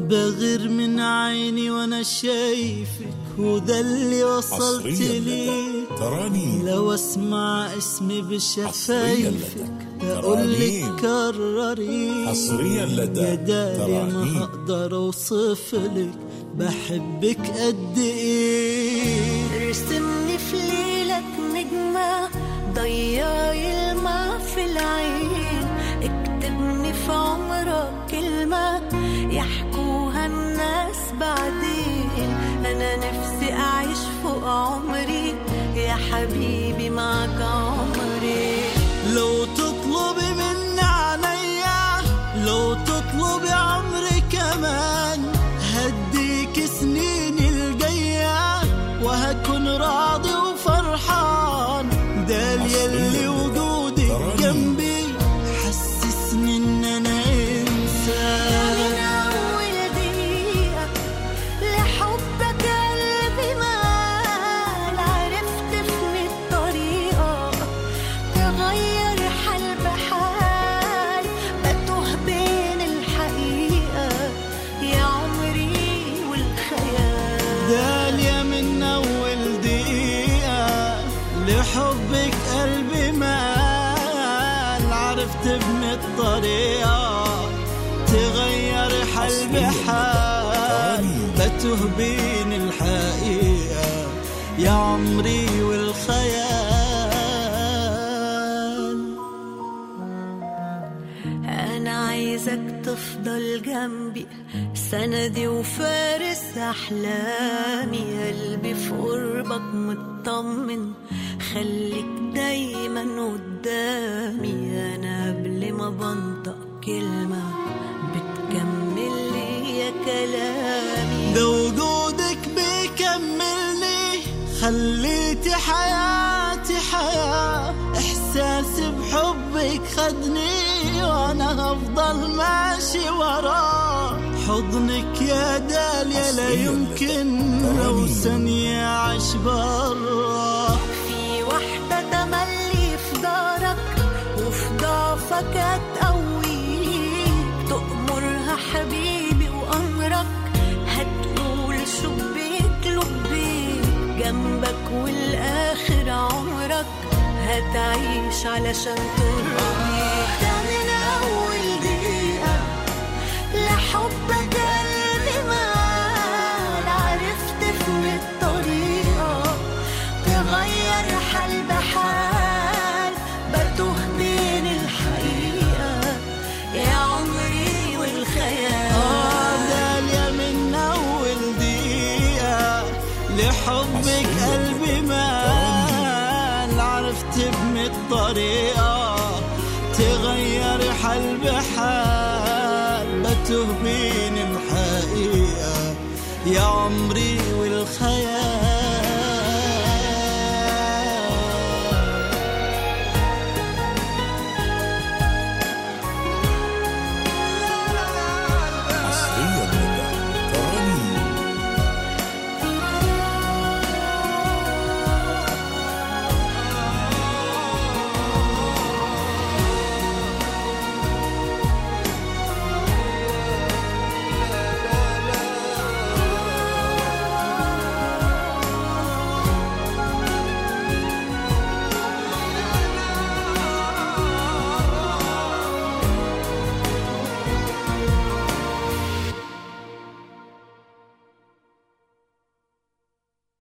بغير من عيني وانا شايفك، وده اللي وصلت ليه. لو اسمع اسمي بشفايفك اقولك كرري حصريا لدى يا داليا، ما هقدر اوصفلك بحبك قد ايه. ارسمني في ليلك نجمة ضياي الماء في العين، اكتبني في عمرك كلمة يحكوها الناس بعدين. انا نفسي اعيش فوق عمري يا حبيبي معك عمري. لو تطلبي مني عينيا، لو تطلبي عمري كمان، هديك سنيني الجاية وهكون راضي وفرحان. داليا اللي وجودك جنبي حسسني ان انا انسان. من اول دقيقة لحبك قلبي مال، عرفت في الطريقة تغير حال بحال، بتوه بين الحقيقة يا عمري والخيال. داليا من اول دقيقة لحبك قلبي مال، عرفت ابن الطريقة تغير حال بحال، بتوه بين الحقيقة يا عمري والخيال. أنا عايزك تفضل جنبي سندي وفارس أحلامي، قلبي في قربك مطمن خليك دايما قدامي. أنا قبل ما بنطق كلمة بتكمل لي يا كلامي، ده وجودك بيكملني، خليتي حياتي حياة، إحساسي بحبك خدني وأنا هفضل ماشي وراه. حضنك يا داليا لا يمكن لو ثانية أعيش براه. في وحدة تملي في دارك وفي ضعفك هتقويك، تأمرها حبيبي وأمرك هتقول شبيك لبيك، جنبك والآخر عمرك هتعيش علشان ترضيك. ده من أول دقيقة لحبك قلبي مال، عرفت في الطريقة تغير حال بحال، بتوه بين الحقيقة يا عمري والخيال. داليا من أول دقيقة لحبك قلبي مال، عرفت ابن الطريقة تغير حال بحال، بتوه بين الحقيقة يا عمري والخيال.